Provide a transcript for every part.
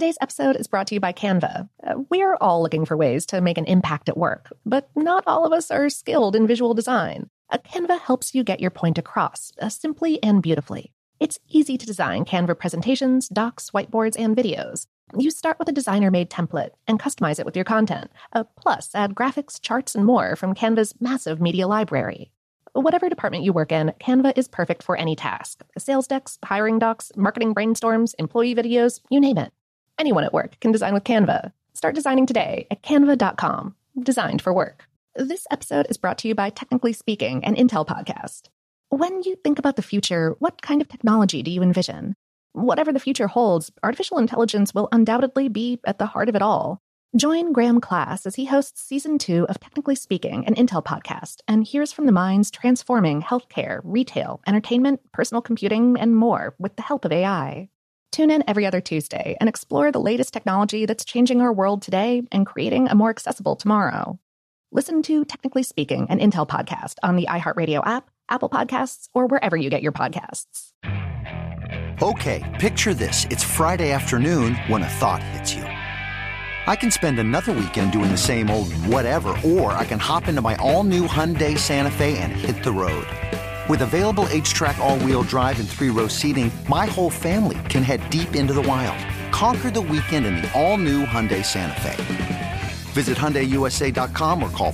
Today's episode is brought to you by Canva. We're all looking for ways to make an impact at work, but not all of us are skilled in visual design. Canva helps you get your point across, simply and beautifully. It's easy to design Canva presentations, docs, whiteboards, and videos. You start with a designer-made template and customize it with your content. Plus, add graphics, charts, and more from Canva's massive media library. Whatever department you work in, Canva is perfect for any task. Sales decks, hiring docs, marketing brainstorms, employee videos, you name it. Anyone at work can design with Canva. Start designing today at canva.com. Designed for work. This episode is brought to you by Technically Speaking, an Intel podcast. When you think about the future, what kind of technology do you envision? Whatever the future holds, artificial intelligence will undoubtedly be at the heart of it all. Join Graham Class as he hosts Season 2 of Technically Speaking, an Intel podcast, and hears from the minds transforming healthcare, retail, entertainment, personal computing, and more with the help of AI. Tune in every other Tuesday and explore the latest technology that's changing our world today and creating a more accessible tomorrow. Listen to Technically Speaking, an Intel podcast on the iHeartRadio app, Apple Podcasts, or wherever you get your podcasts. Okay, picture this. It's Friday afternoon when a thought hits you. I can spend another weekend doing the same old whatever, or I can hop into my all-new Hyundai Santa Fe and hit the road. With available H-Track all-wheel drive and 3-row seating, my whole family can head deep into the wild. Conquer the weekend in the all-new Hyundai Santa Fe. Visit HyundaiUSA.com or call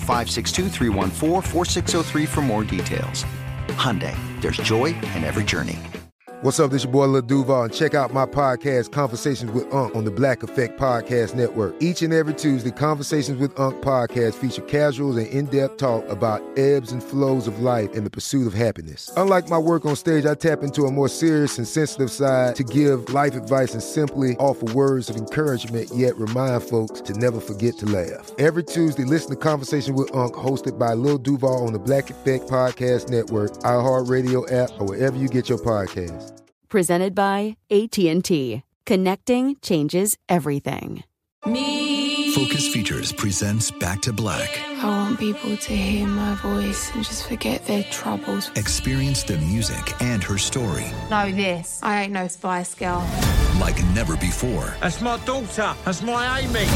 562-314-4603 for more details. Hyundai, there's joy in every journey. What's up, this your boy Lil Duval, and check out my podcast, Conversations with Unc, on the Black Effect Podcast Network. Each and every Tuesday, Conversations with Unc podcast feature casuals and in-depth talk about ebbs and flows of life and the pursuit of happiness. Unlike my work on stage, I tap into a more serious and sensitive side to give life advice and simply offer words of encouragement, yet remind folks to never forget to laugh. Every Tuesday, listen to Conversations with Unc, hosted by Lil Duval on the Black Effect Podcast Network, iHeartRadio app, or wherever you get your podcasts. Presented by AT&T. Connecting changes everything. Focus Features presents Back to Black. I want people to hear my voice and just forget their troubles. Experience the music and her story. Know this, I ain't no Spice Girl. Like never before. That's my daughter. That's my Amy.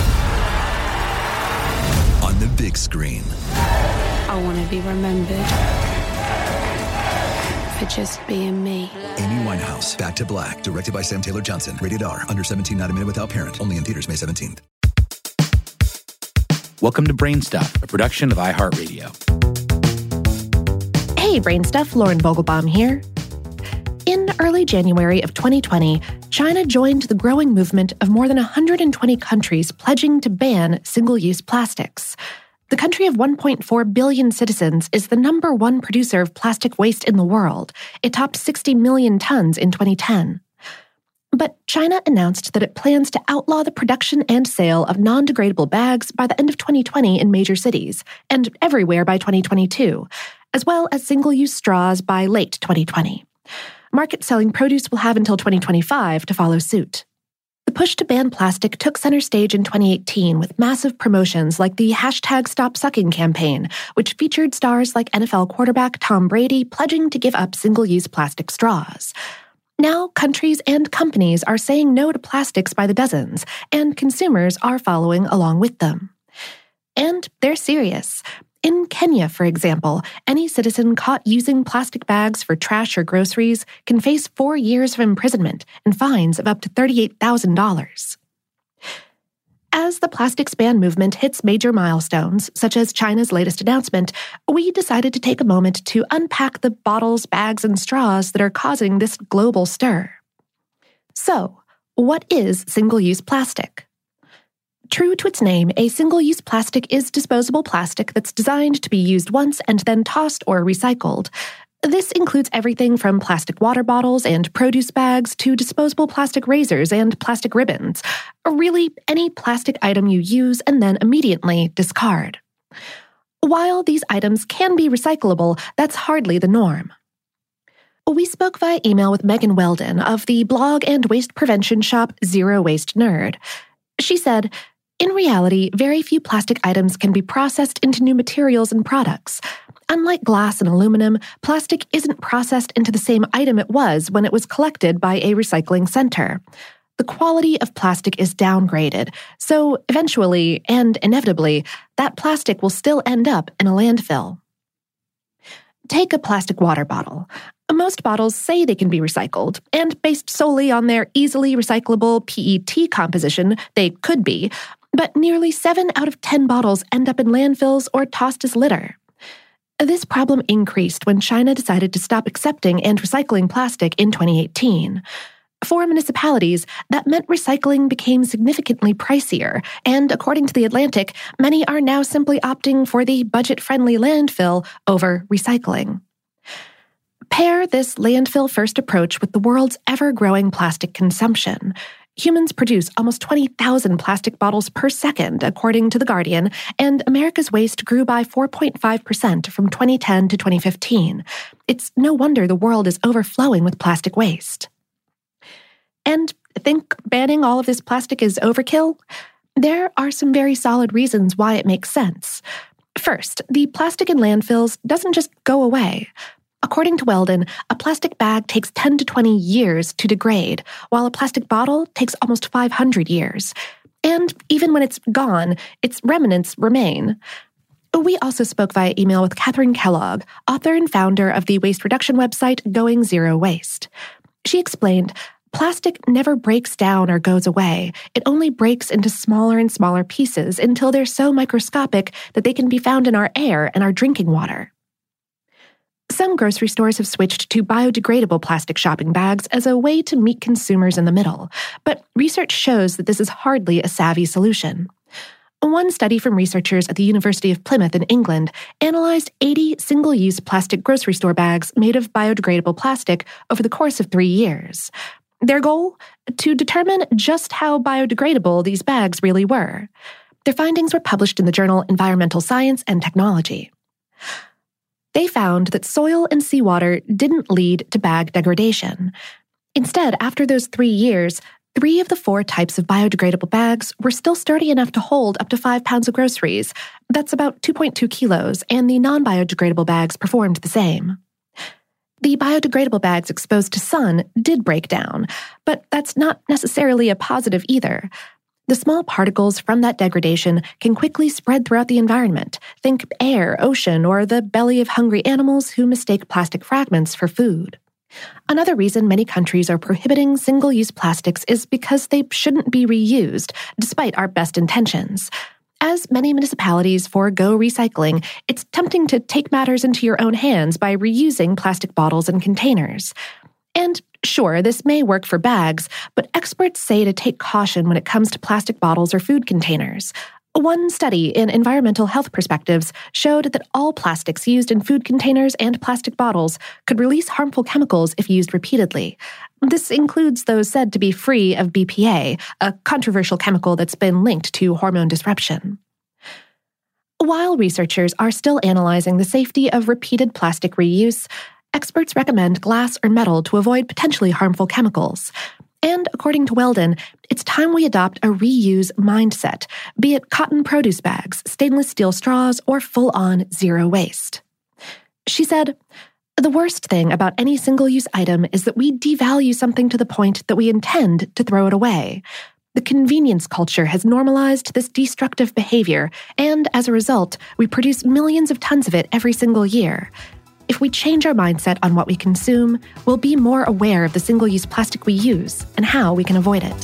On the big screen. I want to be remembered for just being me. Amy Winehouse, Back to Black, directed by Sam Taylor Johnson. Rated R, under 17, not a minute without parent. Only in theaters May 17th. Welcome to Brainstuff, a production of iHeartRadio. Hey, Brainstuff, Lauren Vogelbaum here. In early January of 2020, China joined the growing movement of more than 120 countries pledging to ban single-use plastics. The country of 1.4 billion citizens is the number one producer of plastic waste in the world. It topped 60 million tons in 2010. But China announced that it plans to outlaw the production and sale of non-degradable bags by the end of 2020 in major cities, and everywhere by 2022, as well as single-use straws by late 2020. Market-selling produce will have until 2025 to follow suit. The push to ban plastic took center stage in 2018 with massive promotions like the #StopSucking campaign, which featured stars like NFL quarterback Tom Brady pledging to give up single-use plastic straws. Now, countries and companies are saying no to plastics by the dozens, and consumers are following along with them. And they're serious. In Kenya, for example, any citizen caught using plastic bags for trash or groceries can face 4 years of imprisonment and fines of up to $38,000. As the plastics ban movement hits major milestones, such as China's latest announcement, we decided to take a moment to unpack the bottles, bags, and straws that are causing this global stir. So, what is single-use plastic? True to its name, a single-use plastic is disposable plastic that's designed to be used once and then tossed or recycled. This includes everything from plastic water bottles and produce bags to disposable plastic razors and plastic ribbons. Really, any plastic item you use and then immediately discard. While these items can be recyclable, that's hardly the norm. We spoke via email with Megan Weldon of the blog and waste prevention shop Zero Waste Nerd. She said, "In reality, very few plastic items can be processed into new materials and products. Unlike glass and aluminum, plastic isn't processed into the same item it was when it was collected by a recycling center. the quality of plastic is downgraded, so eventually and inevitably, that plastic will still end up in a landfill. Take a plastic water bottle. Most bottles say they can be recycled, and based solely on their easily recyclable PET composition, they could be, but nearly 7 out of 10 bottles end up in landfills or tossed as litter. This problem increased when China decided to stop accepting and recycling plastic in 2018. For municipalities, that meant recycling became significantly pricier, and according to The Atlantic, many are now simply opting for the budget-friendly landfill over recycling. Pair this landfill-first approach with the world's ever-growing plastic consumption. Humans produce almost 20,000 plastic bottles per second, according to The Guardian, and America's waste grew by 4.5% from 2010 to 2015. It's no wonder the world is overflowing with plastic waste. And think banning all of this plastic is overkill? There are some very solid reasons why it makes sense. First, the plastic in landfills doesn't just go away. According to Weldon, a plastic bag takes 10 to 20 years to degrade, while a plastic bottle takes almost 500 years. And even when it's gone, its remnants remain. We also spoke via email with Catherine Kellogg, author and founder of the waste reduction website Going Zero Waste. She explained, plastic never breaks down or goes away. It only breaks into smaller and smaller pieces until they're so microscopic that they can be found in our air and our drinking water. Some grocery stores have switched to biodegradable plastic shopping bags as a way to meet consumers in the middle, but research shows that this is hardly a savvy solution. One study from researchers at the University of Plymouth in England analyzed 80 single-use plastic grocery store bags made of biodegradable plastic over the course of 3 years. Their goal? To determine just how biodegradable these bags really were. Their findings were published in the journal Environmental Science and Technology. They found that soil and seawater didn't lead to bag degradation. Instead, after those 3 years, 3 of the 4 types of biodegradable bags were still sturdy enough to hold up to 5 pounds of groceries. That's about 2.2 kilos, and the non-biodegradable bags performed the same. The biodegradable bags exposed to sun did break down, but that's not necessarily a positive either. The small particles from that degradation can quickly spread throughout the environment. Think air, ocean, or the belly of hungry animals who mistake plastic fragments for food. Another reason many countries are prohibiting single-use plastics is because they shouldn't be reused, despite our best intentions. As many municipalities forego recycling, it's tempting to take matters into your own hands by reusing plastic bottles and containers. And sure, this may work for bags, but experts say to take caution when it comes to plastic bottles or food containers. One study in Environmental Health Perspectives showed that all plastics used in food containers and plastic bottles could release harmful chemicals if used repeatedly. This includes those said to be free of BPA, a controversial chemical that's been linked to hormone disruption. While researchers are still analyzing the safety of repeated plastic reuse, experts recommend glass or metal to avoid potentially harmful chemicals. And according to Weldon, it's time we adopt a reuse mindset, be it cotton produce bags, stainless steel straws, or full-on zero waste. She said, "The worst thing about any single-use item is that we devalue something to the point that we intend to throw it away. The convenience culture has normalized this destructive behavior, and as a result, we produce millions of tons of it every single year. If we change our mindset on what we consume, we'll be more aware of the single-use plastic we use and how we can avoid it."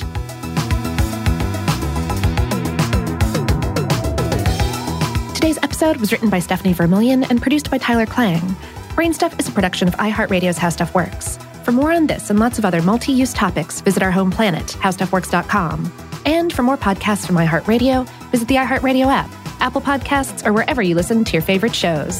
Today's episode was written by Stephanie Vermillion and produced by Tyler Klang. Brainstuff is a production of iHeartRadio's How Stuff Works. For more on this and lots of other multi-use topics, visit our home planet, howstuffworks.com. And for more podcasts from iHeartRadio, visit the iHeartRadio app, Apple Podcasts, or wherever you listen to your favorite shows.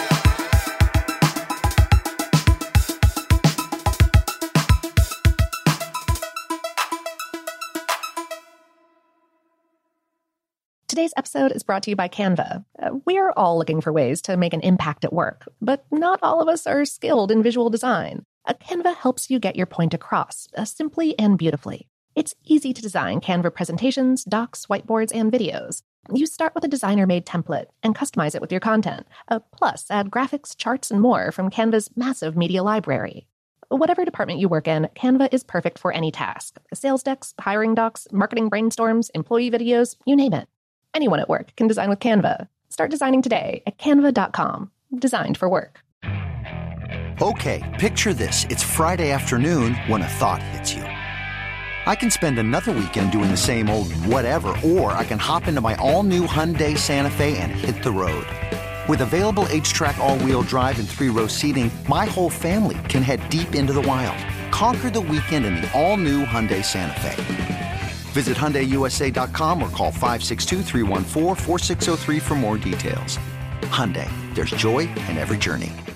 Today's episode is brought to you by Canva. We're all looking for ways to make an impact at work, but not all of us are skilled in visual design. Canva helps you get your point across, simply and beautifully. It's easy to design Canva presentations, docs, whiteboards, and videos. You start with a designer-made template and customize it with your content. Plus, add graphics, charts, and more from Canva's massive media library. whatever department you work in, Canva is perfect for any task. Sales decks, hiring docs, marketing brainstorms, employee videos, you name it. Anyone at work can design with Canva. Start designing today at canva.com. Designed for work. Okay, picture this. It's Friday afternoon when a thought hits you. I can spend another weekend doing the same old whatever, or I can hop into my all-new Hyundai Santa Fe and hit the road. With available H-Track all-wheel drive and 3-row seating, my whole family can head deep into the wild. Conquer the weekend in the all-new Hyundai Santa Fe. Visit HyundaiUSA.com or call 562-314-4603 for more details. Hyundai, there's joy in every journey.